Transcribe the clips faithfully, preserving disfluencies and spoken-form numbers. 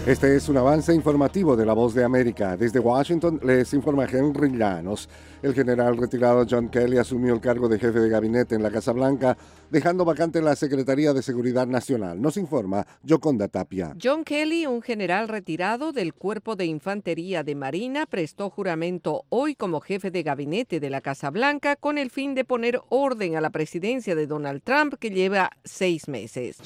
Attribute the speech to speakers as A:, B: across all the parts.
A: Este es un avance informativo de La Voz de América. Desde Washington les informa Henry Llanos. El general retirado John Kelly asumió el cargo de jefe de gabinete en la Casa Blanca, dejando vacante la Secretaría de Seguridad Nacional. Nos informa Yoconda Tapia.
B: John Kelly, un general retirado del Cuerpo de Infantería de Marina, prestó juramento hoy como jefe de gabinete de la Casa Blanca con el fin de poner orden a la presidencia de Donald Trump, que lleva seis meses.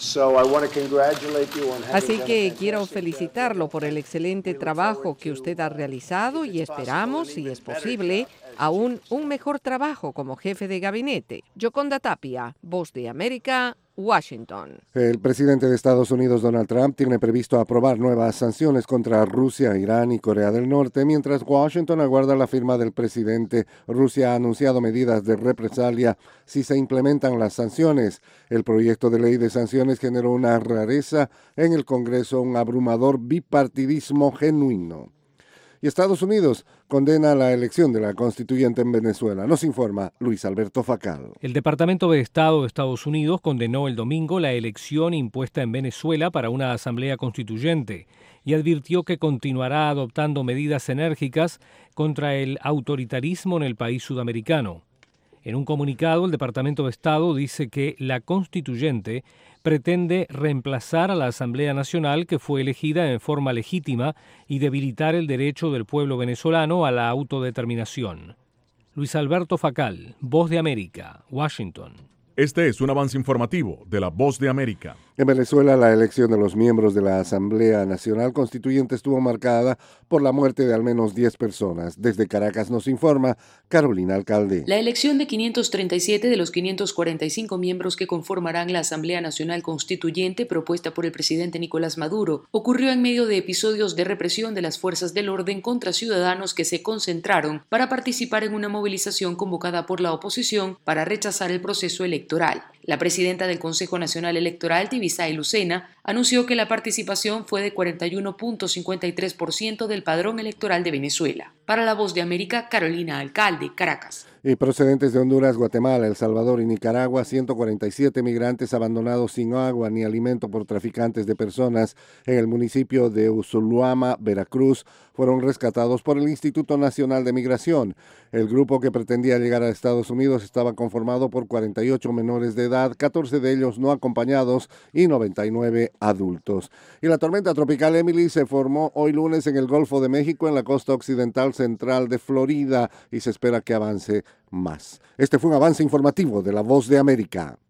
B: Así que quiero felicitarlo por el excelente trabajo que usted ha realizado y esperamos, si es posible, aún un mejor trabajo como jefe de gabinete. Yoconda Tapia, Voz de América, Washington.
A: El presidente de Estados Unidos, Donald Trump, tiene previsto aprobar nuevas sanciones contra Rusia, Irán y Corea del Norte, mientras Washington aguarda la firma del presidente. Rusia ha anunciado medidas de represalia si se implementan las sanciones. El proyecto de ley de sanciones generó una rareza en el Congreso, un abrumador bipartidismo genuino. Y Estados Unidos condena la elección de la constituyente en Venezuela. Nos informa Luis Alberto Facal.
C: El Departamento de Estado de Estados Unidos condenó el domingo la elección impuesta en Venezuela para una asamblea constituyente y advirtió que continuará adoptando medidas enérgicas contra el autoritarismo en el país sudamericano. En un comunicado, el Departamento de Estado dice que la constituyente pretende reemplazar a la Asamblea Nacional, que fue elegida en forma legítima, y debilitar el derecho del pueblo venezolano a la autodeterminación. Luis Alberto Facal, Voz de América, Washington.
D: Este es un avance informativo de La Voz de América.
A: En Venezuela, la elección de los miembros de la Asamblea Nacional Constituyente estuvo marcada por la muerte de al menos diez personas. Desde Caracas nos informa Carolina Alcalde.
E: La elección de quinientos treinta y siete de los quinientos cuarenta y cinco miembros que conformarán la Asamblea Nacional Constituyente propuesta por el presidente Nicolás Maduro ocurrió en medio de episodios de represión de las fuerzas del orden contra ciudadanos que se concentraron para participar en una movilización convocada por la oposición para rechazar el proceso electoral. La presidenta del Consejo Nacional Electoral, Tibisay Lucena, anunció que la participación fue de cuarenta y uno punto cincuenta y tres por ciento del padrón electoral de Venezuela. Para La Voz de América, Carolina Alcalde, Caracas.
A: Y procedentes de Honduras, Guatemala, El Salvador y Nicaragua, ciento cuarenta y siete migrantes abandonados sin agua ni alimento por traficantes de personas en el municipio de Usuluama, Veracruz, fueron rescatados por el Instituto Nacional de Migración. El grupo que pretendía llegar a Estados Unidos estaba conformado por cuarenta y ocho menores de edad, catorce de ellos no acompañados y noventa y nueve adultos. Y la tormenta tropical Emily se formó hoy lunes en el Golfo de México, en la costa occidental central de Florida, y se espera que avance más. Este fue un avance informativo de La Voz de América.